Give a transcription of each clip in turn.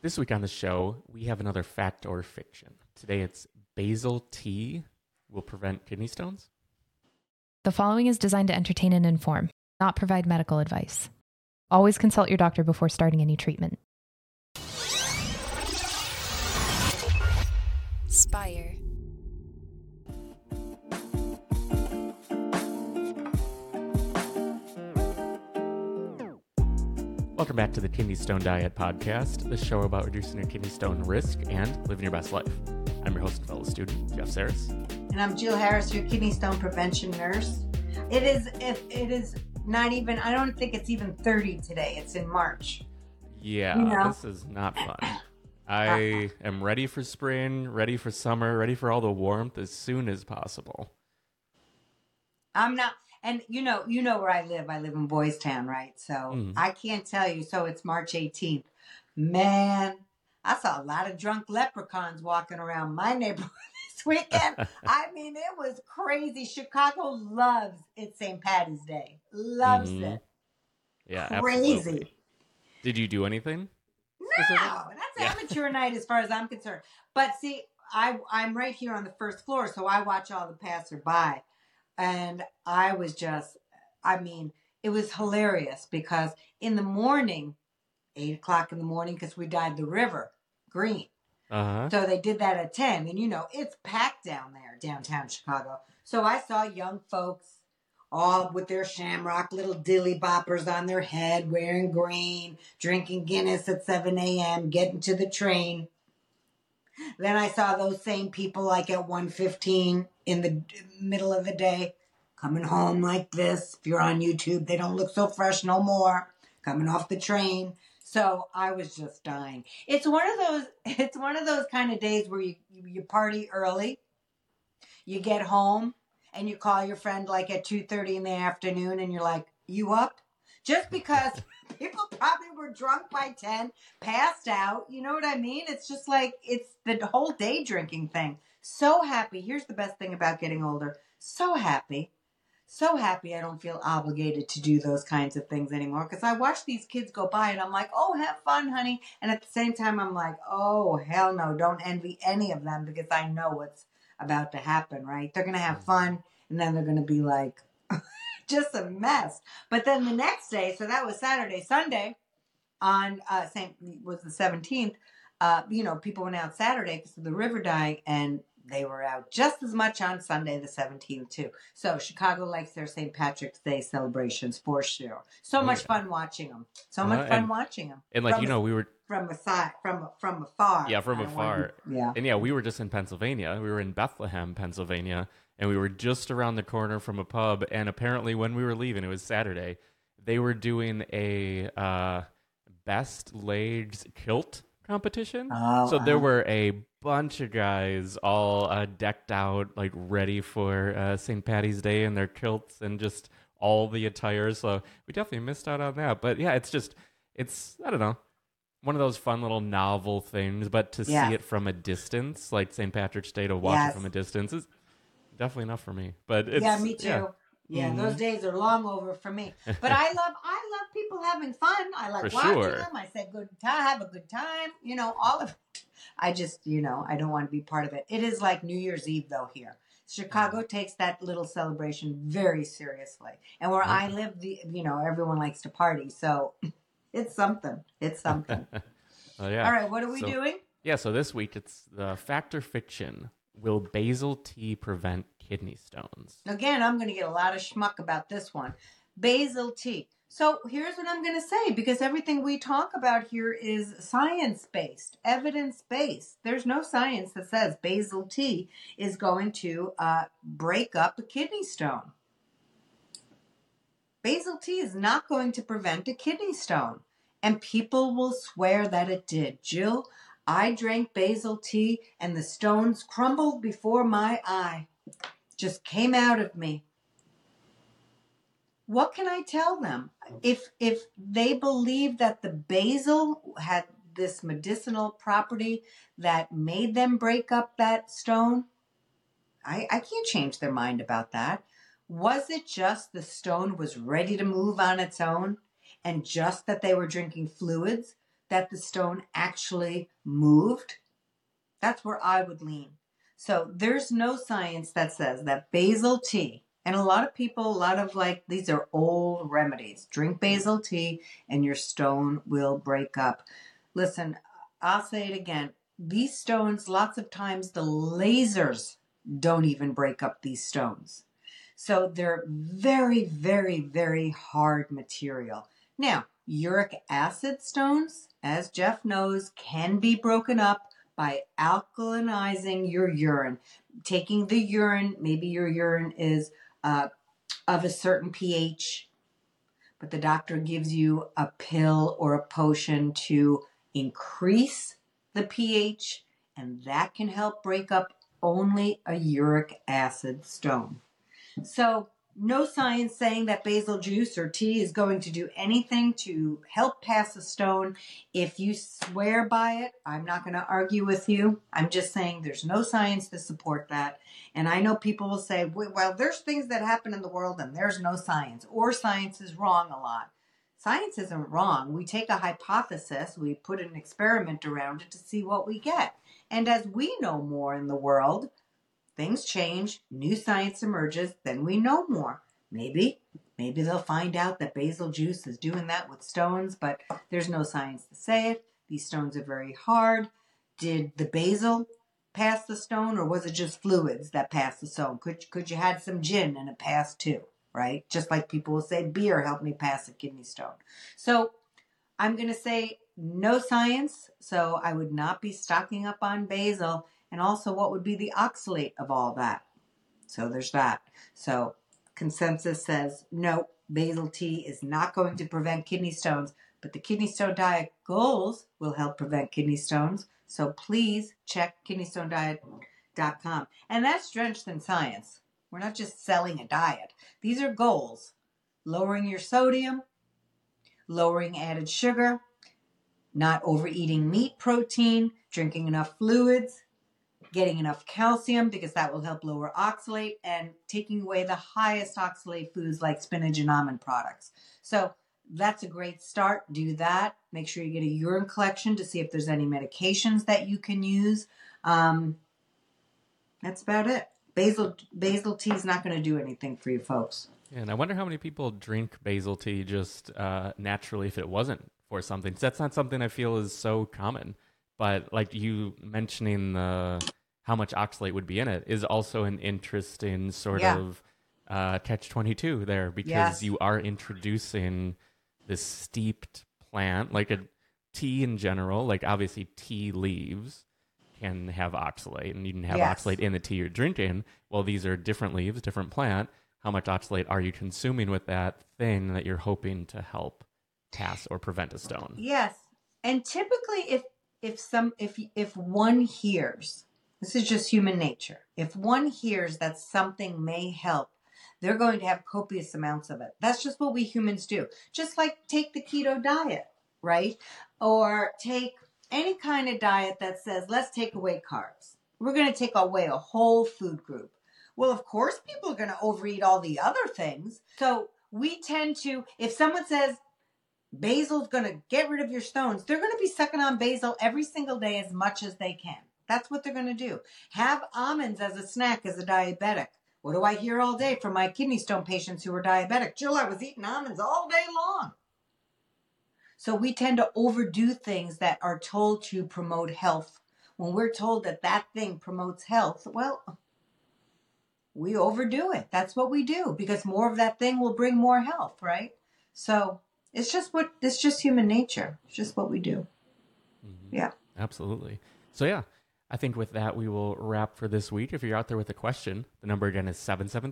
This week on the show, we have another fact or fiction. Today it's basil tea will prevent kidney stones. The following is designed to entertain and inform, not provide medical advice. Always consult your doctor before starting any treatment. Spire. Welcome back to the Kidney Stone Diet Podcast, the show about reducing your kidney stone risk and living your best life. I'm your host and fellow student, Jeff Saris. And I'm Jill Harris, your kidney stone prevention nurse. It is not even, I don't think it's even 30 today. It's in March. Yeah, This is not fun. I am ready for spring, ready for summer, ready for all the warmth as soon as possible. I'm not, and you know where I live. I live in Boys Town, right? So I can't tell you. So it's March 18th. Man, I saw a lot of drunk leprechauns walking around my neighborhood this weekend. I mean, it was crazy. Chicago loves its St. Patty's Day. Loves it. Yeah, crazy. Absolutely. Did you do anything? No, that's amateur night as far as I'm concerned. But see, I'm right here on the first floor, so I watch all the passerby. And I was just, it was hilarious because in the morning, 8 o'clock in the morning, because we dyed the river green. So they did that at 10. And, it's packed down there, downtown Chicago. So I saw young folks all with their shamrock little dilly boppers on their head, wearing green, drinking Guinness at 7 a.m., getting to the train. Then I saw those same people like at 1:15 in the middle of the day, coming home like this. If you're on YouTube, they don't look so fresh no more, coming off the train. So I was just dying. It's one of those kind of days where you party early, you get home, and you call your friend like at 2:30 in the afternoon, and you're like, you up? Just because people probably were drunk by 10, passed out. You know what I mean? It's just like, it's the whole day drinking thing. So happy. Here's the best thing about getting older. So happy. So happy I don't feel obligated to do those kinds of things anymore. Because I watch these kids go by and I'm like, oh, have fun, honey. And at the same time, I'm like, oh, hell no. Don't envy any of them because I know what's about to happen, right? They're going to have fun and then they're going to be like, just a mess. But then the next day, so that was Saturday, Sunday, on was the 17th. People went out Saturday because of the river dying, and they were out just as much on Sunday, the 17th too. So Chicago likes their St. Patrick's Day celebrations for sure. So much fun watching them. And we were from afar. Yeah, from afar. And we were just in Pennsylvania. We were in Bethlehem, Pennsylvania. And we were just around the corner from a pub. And apparently when we were leaving, it was Saturday, they were doing a best laid kilt competition. So there were a bunch of guys all decked out, like ready for St. Patty's Day in their kilts and just all the attire. So we definitely missed out on that. But yeah, it's I don't know, one of those fun little novel things. But to see it from a distance, like St. Patrick's Day, to watch it from a distance is definitely enough for me. But it's, me too. Yeah, those days are long over for me. But I love people having fun. I like watching them. I said have a good time. All of it. I just, I don't want to be part of it. It is like New Year's Eve though here. Chicago takes that little celebration very seriously. And where I live, everyone likes to party. So it's something. It's something. Well, yeah. All right, what are we doing? Yeah, so this week it's the fact or fiction. Will basil tea prevent kidney stones? Again, I'm going to get a lot of schmuck about this one. Basil tea. So here's what I'm going to say, because everything we talk about here is science-based, evidence-based. There's no science that says basil tea is going to break up a kidney stone. Basil tea is not going to prevent a kidney stone. And people will swear that it did. Jill, I drank basil tea and the stones crumbled before my eye. Just came out of me. What can I tell them? If they believe that the basil had this medicinal property that made them break up that stone, I can't change their mind about that. Was it just the stone was ready to move on its own and just that they were drinking fluids that the stone actually moved, that's where I would lean. So there's no science that says that basil tea, and a lot of people, these are old remedies. Drink basil tea and your stone will break up. Listen, I'll say it again. These stones, lots of times the lasers don't even break up these stones. So they're very, very, very hard material. Now, uric acid stones, as Jeff knows, can be broken up by alkalinizing your urine. Taking the urine, maybe your urine is of a certain pH, but the doctor gives you a pill or a potion to increase the pH, and that can help break up only a uric acid stone. So no science saying that basil juice or tea is going to do anything to help pass a stone. If you swear by it, I'm not going to argue with you. I'm just saying there's no science to support that. And I know people will say, well, there's things that happen in the world and there's no science, or science is wrong a lot. Science isn't wrong. We take a hypothesis, we put an experiment around it to see what we get. And as we know more in the world, things change, new science emerges, then we know more. Maybe they'll find out that basil juice is doing that with stones, but there's no science to say it. These stones are very hard. Did the basil pass the stone, or was it just fluids that passed the stone? Could you had some gin and it passed too, right? Just like people will say beer helped me pass a kidney stone. So I'm going to say no science, so I would not be stocking up on basil. And also, what would be the oxalate of all that? So there's that. So consensus says, no, basil tea is not going to prevent kidney stones, but the Kidney Stone Diet goals will help prevent kidney stones. So please check KidneyStoneDiet.com. And that's drenched in science. We're not just selling a diet. These are goals. Lowering your sodium, lowering added sugar, not overeating meat protein, drinking enough fluids, getting enough calcium because that will help lower oxalate, and taking away the highest oxalate foods like spinach and almond products. So that's a great start. Do that. Make sure you get a urine collection to see if there's any medications that you can use. That's about it. Basil tea is not going to do anything for you folks. And I wonder how many people drink basil tea just naturally if it wasn't for something. That's not something I feel is so common. But like you mentioning how much oxalate would be in it is also an interesting sort of catch-22 there, because you are introducing this steeped plant, like a tea in general, like obviously tea leaves can have oxalate, and you can have oxalate in the tea you're drinking. Well, these are different leaves, different plant. How much oxalate are you consuming with that thing that you're hoping to help pass or prevent a stone? Yes. And typically if one hears, this is just human nature, if one hears that something may help, they're going to have copious amounts of it. That's just what we humans do. Just like take the keto diet, right? Or take any kind of diet that says, let's take away carbs. We're going to take away a whole food group. Well, of course, people are going to overeat all the other things. So we tend to, if someone says, basil's going to get rid of your stones, they're going to be sucking on basil every single day as much as they can. That's what they're going to do. Have almonds as a snack as a diabetic. What do I hear all day from my kidney stone patients who are diabetic? Jill, I was eating almonds all day long. So we tend to overdo things that are told to promote health. When we're told that that thing promotes health, well, we overdo it. That's what we do, because more of that thing will bring more health, right? So it's just human nature. It's just what we do. Mm-hmm. Yeah. Absolutely. So yeah, I think with that, we will wrap for this week. If you're out there with a question, the number again is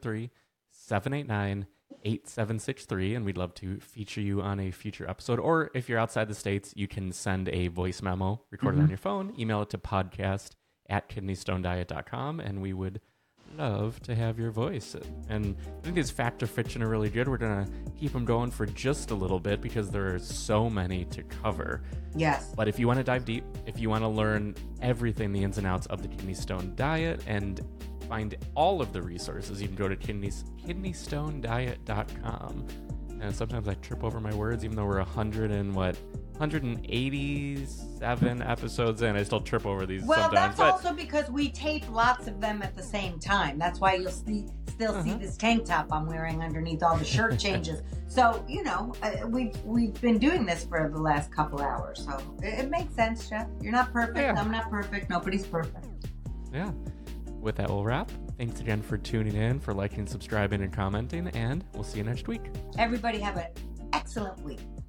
773-789-8763, and we'd love to feature you on a future episode. Or if you're outside the States, you can send a voice memo, record it on your phone, email it to podcast@KidneyStoneDiet.com, and we would love to have your voice. And I think these fact or fiction are really good. We're going to keep them going for just a little bit because there are so many to cover. Yes. But if you want to dive deep, if you want to learn everything, the ins and outs of the Kidney Stone Diet, and find all of the resources, you can go to KidneyStoneDiet.com. And sometimes I trip over my words, even though we're 187 episodes in. I still trip over these Well, sometimes. that's also because we tape lots of them at the same time. That's why you'll still see this tank top I'm wearing underneath all the shirt changes. So, we've been doing this for the last couple hours. So it makes sense, Jeff. You're not perfect. Yeah. I'm not perfect. Nobody's perfect. Yeah. With that, we'll wrap. Thanks again for tuning in, for liking, subscribing, and commenting, and we'll see you next week. Everybody have an excellent week.